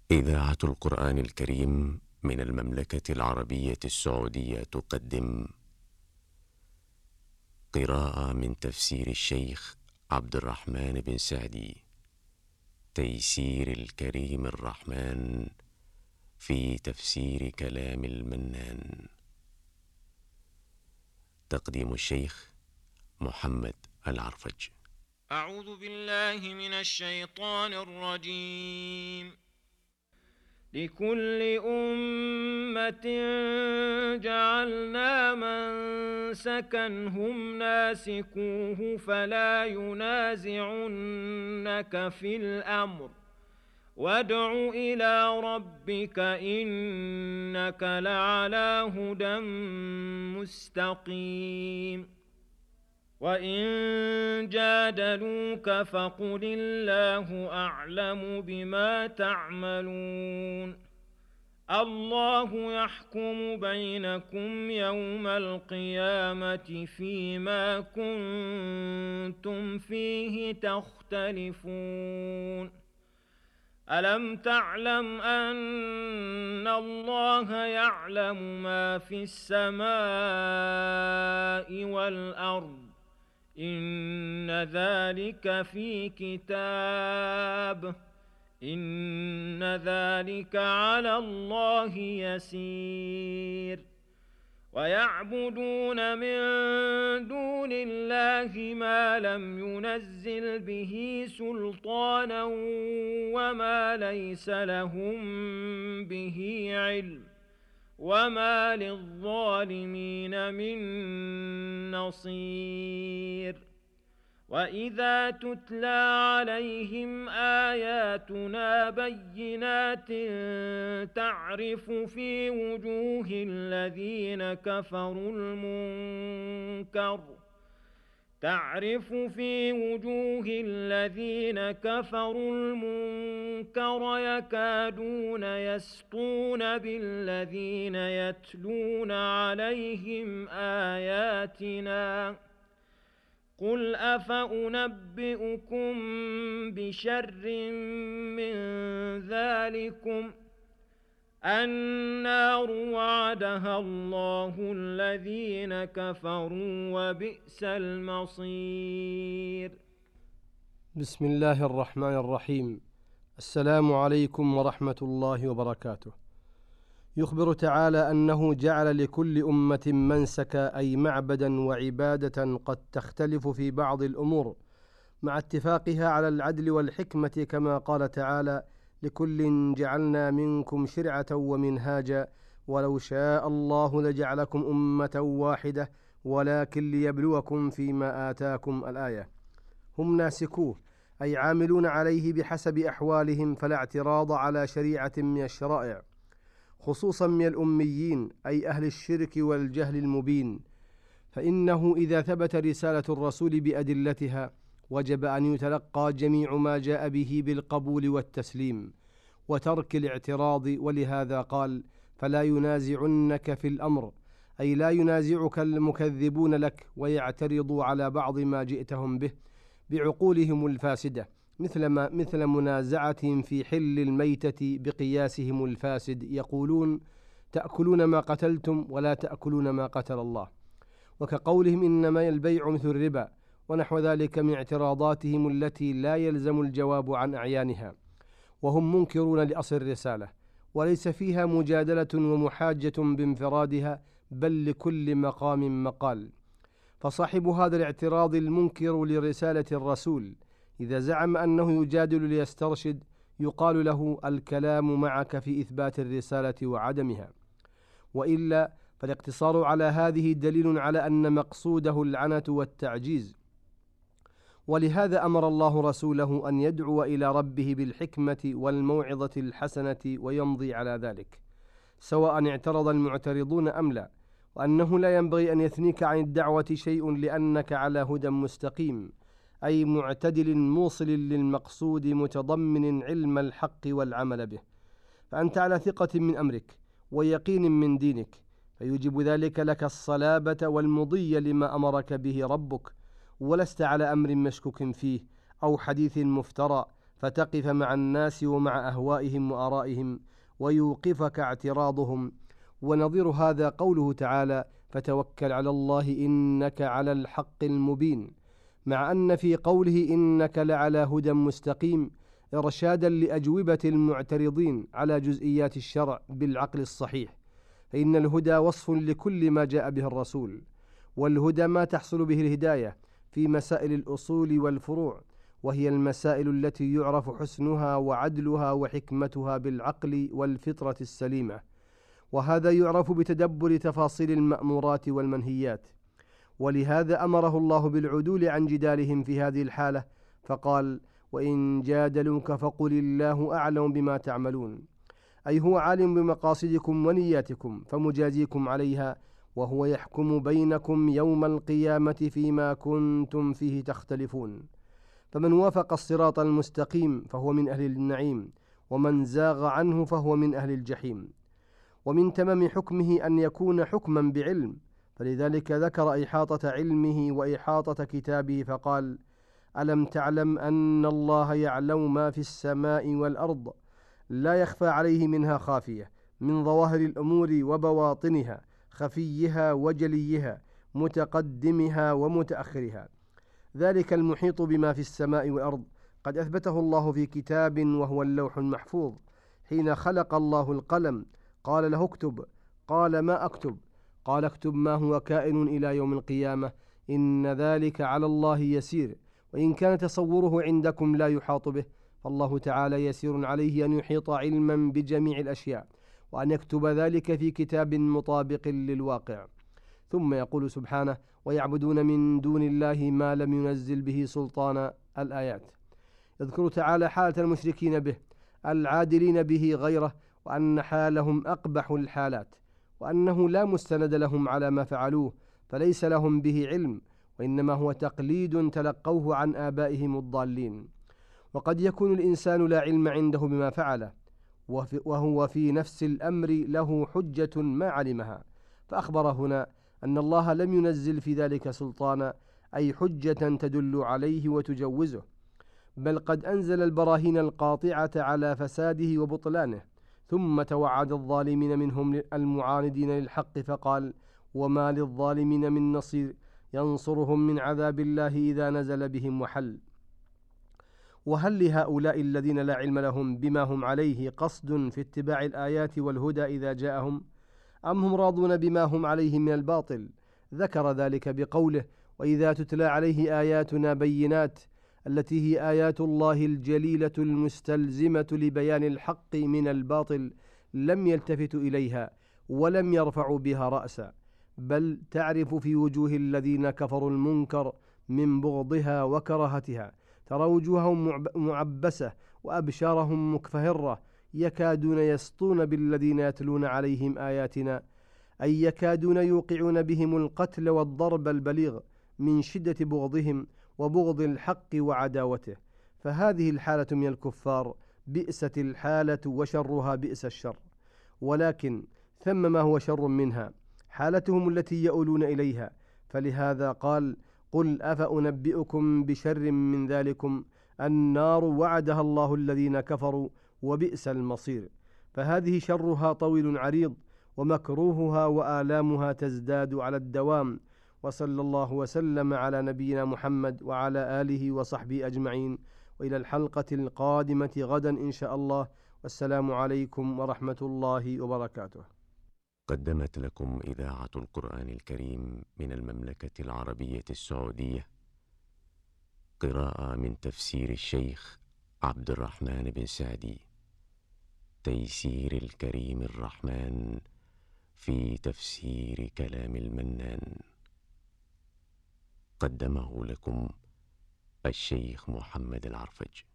إذاعة القرآن الكريم من المملكة العربية السعودية تقدم قراءة من تفسير الشيخ عبد الرحمن بن سعدي، تيسير الكريم الرحمن في تفسير كلام المنان. تقديم الشيخ محمد العرفج. أعوذ بالله من الشيطان الرجيم. لكل أمة جعلنا منسكا هم ناسكوه فلا ينازعنك في الأمر وادع إلى ربك إنك لعلى هدى مستقيم. وإن جادلوك فقل الله أعلم بما تعملون. الله يحكم بينكم يوم القيامة فيما كنتم فيه تختلفون. ألم تعلم أن الله يعلم ما في السماء والأرض؟ إن ذلك في كتاب إن ذلك على الله يسير. ويعبدون من دون الله ما لم ينزل به سلطانا وما ليس لهم به علم وما للظالمين من نصير. وإذا تتلى عليهم آياتنا بينات تعرف في وجوه الذين كفروا المنكر يكادون يسطون بالذين يتلون عليهم آياتنا. قل أفأنبئكم بشر من ذلكم النار وعدها الله الذين كفروا وبئس المصير. بسم الله الرحمن الرحيم. السلام عليكم ورحمة الله وبركاته. يخبر تعالى أنه جعل لكل أمة منسكا أي معبدا وعبادة قد تختلف في بعض الأمور مع اتفاقها على العدل والحكمة، كما قال تعالى: لكل جعلنا منكم شرعة ومنهاجا ولو شاء الله لجعلكم أمة واحدة ولكن ليبلوكم فيما آتاكم. الآية. هم ناسكوه أي عاملون عليه بحسب أحوالهم، فلا اعتراض على شريعة من الشرائع، خصوصا من الأميين أي أهل الشرك والجهل المبين، فإنه إذا ثبت رسالة الرسول بأدلتها وجب أن يتلقى جميع ما جاء به بالقبول والتسليم وترك الاعتراض. ولهذا قال: فلا ينازعنك في الأمر، أي لا ينازعك المكذبون لك ويعترضوا على بعض ما جئتهم به بعقولهم الفاسدة، مثل منازعتهم في حل الميتة بقياسهم الفاسد، يقولون: تأكلون ما قتلتم ولا تأكلون ما قتل الله، وكقولهم: إنما البيع مثل الربا، ونحو ذلك من اعتراضاتهم التي لا يلزم الجواب عن أعيانها، وهم منكرون لأصل الرسالة، وليس فيها مجادلة ومحاجة بانفرادها، بل لكل مقام مقال. فصاحب هذا الاعتراض المنكر لرسالة الرسول إذا زعم أنه يجادل ليسترشد يقال له: الكلام معك في إثبات الرسالة وعدمها، وإلا فالاقتصار على هذه دليل على أن مقصوده العنت والتعجيز. ولهذا أمر الله رسوله أن يدعو إلى ربه بالحكمة والموعظة الحسنة ويمضي على ذلك، سواء اعترض المعترضون أم لا، وأنه لا ينبغي أن يثنيك عن الدعوة شيء لأنك على هدى مستقيم، أي معتدل موصل للمقصود متضمن علم الحق والعمل به، فأنت على ثقة من أمرك ويقين من دينك، فيجب ذلك لك الصلابة والمضي لما أمرك به ربك، ولست على أمر مشكوك فيه أو حديث مفترى، فتقف مع الناس ومع أهوائهم وآرائهم ويوقفك اعتراضهم. ونظير هذا قوله تعالى: فتوكل على الله إنك على الحق المبين، مع أن في قوله إنك لعلى هدى مستقيم إرشادا لأجوبة المعترضين على جزئيات الشرع بالعقل الصحيح، فإن الهدى وصف لكل ما جاء به الرسول، والهدى ما تحصل به الهداية في مسائل الأصول والفروع، وهي المسائل التي يعرف حسنها وعدلها وحكمتها بالعقل والفطرة السليمة، وهذا يعرف بتدبر تفاصيل المأمورات والمنهيات. ولهذا أمره الله بالعدول عن جدالهم في هذه الحالة، فقال: وإن جادلوك فقل الله أعلم بما تعملون، أي هو عالم بمقاصدكم ونياتكم فمجازيكم عليها، وهو يحكم بينكم يوم القيامة فيما كنتم فيه تختلفون. فمن وافق الصراط المستقيم فهو من أهل النعيم، ومن زاغ عنه فهو من أهل الجحيم. ومن تمام حكمه أن يكون حكما بعلم، فلذلك ذكر إحاطة علمه وإحاطة كتابه فقال: ألم تعلم أن الله يعلم ما في السماء والأرض لا يخفى عليه منها خافية من ظواهر الأمور وبواطنها، خفيها وجليها، متقدمها ومتأخرها. ذلك المحيط بما في السماء والأرض قد أثبته الله في كتاب وهو اللوح المحفوظ. حين خلق الله القلم قال له اكتب، قال ما أكتب؟ قال اكتب ما هو كائن إلى يوم القيامة، إن ذلك على الله يسير. وإن كان تصوره عندكم لا يحاط به، فالله تعالى يسير عليه أن يحيط علما بجميع الأشياء، وأن يكتب ذلك في كتاب مطابق للواقع. ثم يقول سبحانه: ويعبدون من دون الله ما لم ينزل به سلطانا. الآيات. يذكر تعالى حالة المشركين به العادلين به غيره، وأن حالهم أقبح الحالات، وأنه لا مستند لهم على ما فعلوه، فليس لهم به علم، وإنما هو تقليد تلقوه عن آبائهم الضالين. وقد يكون الإنسان لا علم عنده بما فعله، وهو في نفس الأمر له حجة ما علمها، فأخبر هنا أن الله لم ينزل في ذلك سلطانا، أي حجة تدل عليه وتجوزه، بل قد أنزل البراهين القاطعة على فساده وبطلانه، ثم توعد الظالمين منهم المعاندين للحق فقال: وما للظالمين من نصير ينصرهم من عذاب الله إذا نزل بهم وحل. وهل لهؤلاء الذين لا علم لهم بما هم عليه قصد في اتباع الآيات والهدى إذا جاءهم، أم هم راضون بما هم عليه من الباطل؟ ذكر ذلك بقوله: وإذا تتلى عليه آياتنا بينات، التي هي آيات الله الجليلة المستلزمة لبيان الحق من الباطل، لم يلتفتوا إليها ولم يرفعوا بها رأسا، بل تعرف في وجوه الذين كفروا المنكر من بغضها وكراهتها، ترى وجوههم معبسة وأبشارهم مكفهرة، يكادون يسطون بالذين يتلون عليهم آياتنا، أي يكادون يوقعون بهم القتل والضرب البليغ من شدة بغضهم وبغض الحق وعداوته. فهذه الحالة من الكفار بئست الحالة وشرها بئس الشر. ولكن ثم ما هو شر منها، حالتهم التي يؤولون إليها، فلهذا قال: قل أفأنبئكم بشر من ذلكم النار وعدها الله الذين كفروا وبئس المصير. فهذه شرها طويل عريض، ومكروهها وآلامها تزداد على الدوام. وصلى الله وسلم على نبينا محمد وعلى آله وصحبه أجمعين، وإلى الحلقة القادمة غدا إن شاء الله، والسلام عليكم ورحمة الله وبركاته. قدمت لكم إذاعة القرآن الكريم من المملكة العربية السعودية قراءة من تفسير الشيخ عبد الرحمن بن سعدي، تيسير الكريم الرحمن في تفسير كلام المنان. قدمه لكم الشيخ محمد العرفج.